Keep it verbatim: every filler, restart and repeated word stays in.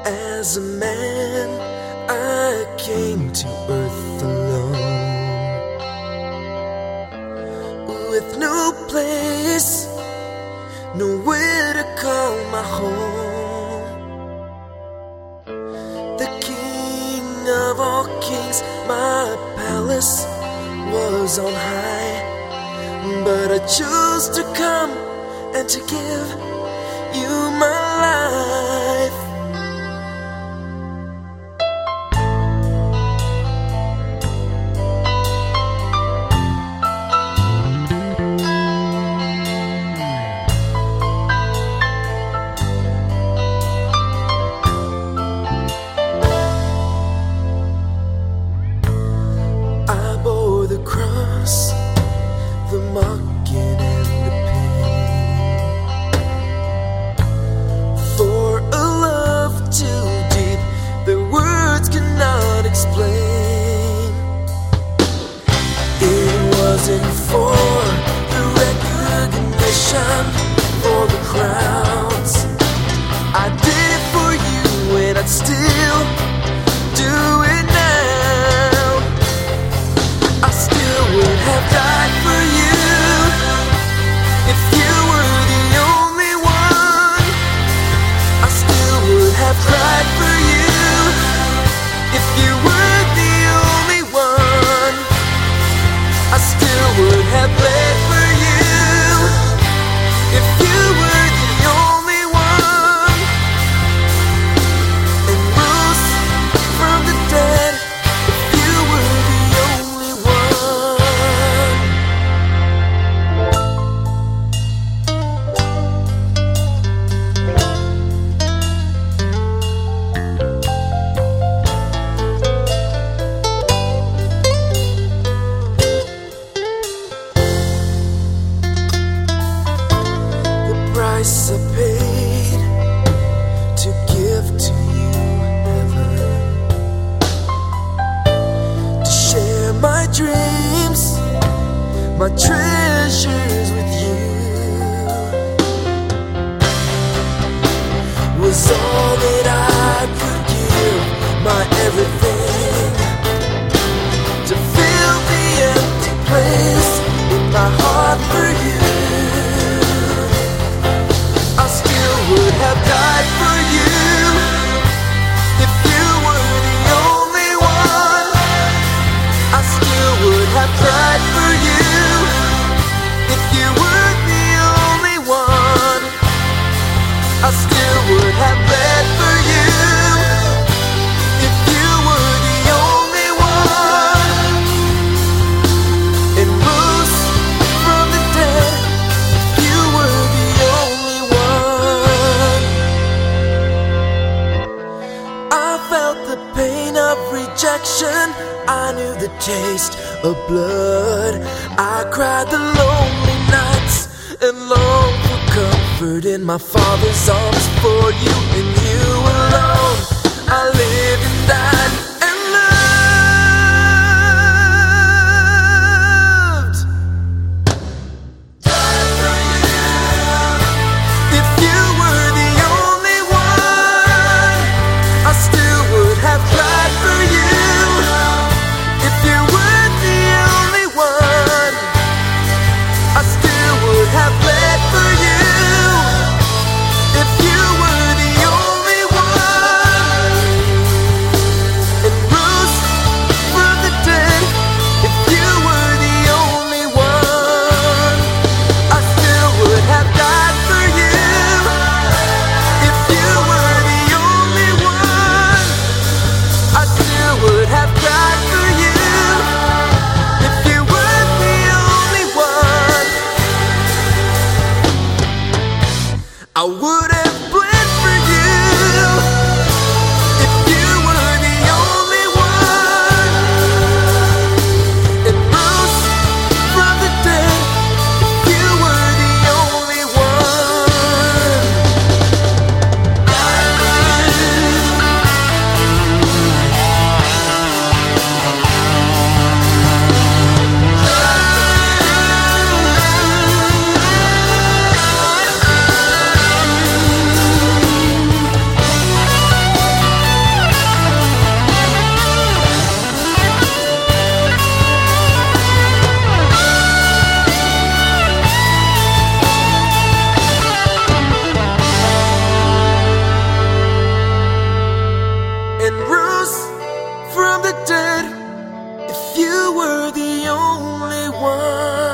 As a man, I came to earth alone, with no place, nowhere to call my home. The king of all kings, my palace was on high, but I chose to come and to give you my life. I bore the cross, the mocking and the pain, for a love too deep that words cannot explain. It wasn't for the recognition, for the crowds. I did it for you, and I'd still do it now. I still would have died for you if you were the only one. I still would have cried for you if you were the only one. I still would have bled for you if you were the only one, and rose from the dead if you were the only one. The price I paid to give to you heaven, to share my dreams, my treasures with you, was all that I could give, my everything, to fill the empty place in my heart for you. I still would have died for you if you were the only one. I still would have cried for you if you were the only one. I still would have bled for you if you were the only one, and rose from the dead if you were the only one. I felt the pain of rejection, I knew the taste of blood. I cried the lonely nights and longed for comfort in my Father's arms. For you and you alone, I lived and died and loved. Died for you. If you were the only one, I still would have cried for you. If you were the only one, I still would have bled for you. If you were the only one, and rose from the dead. If you were the only one, I still would have died for you. If you were the only one, I still would have cried for you. If you were the only one, I would have bled for you. If you were the only one, and rose from the dead. If you were the only one. only one.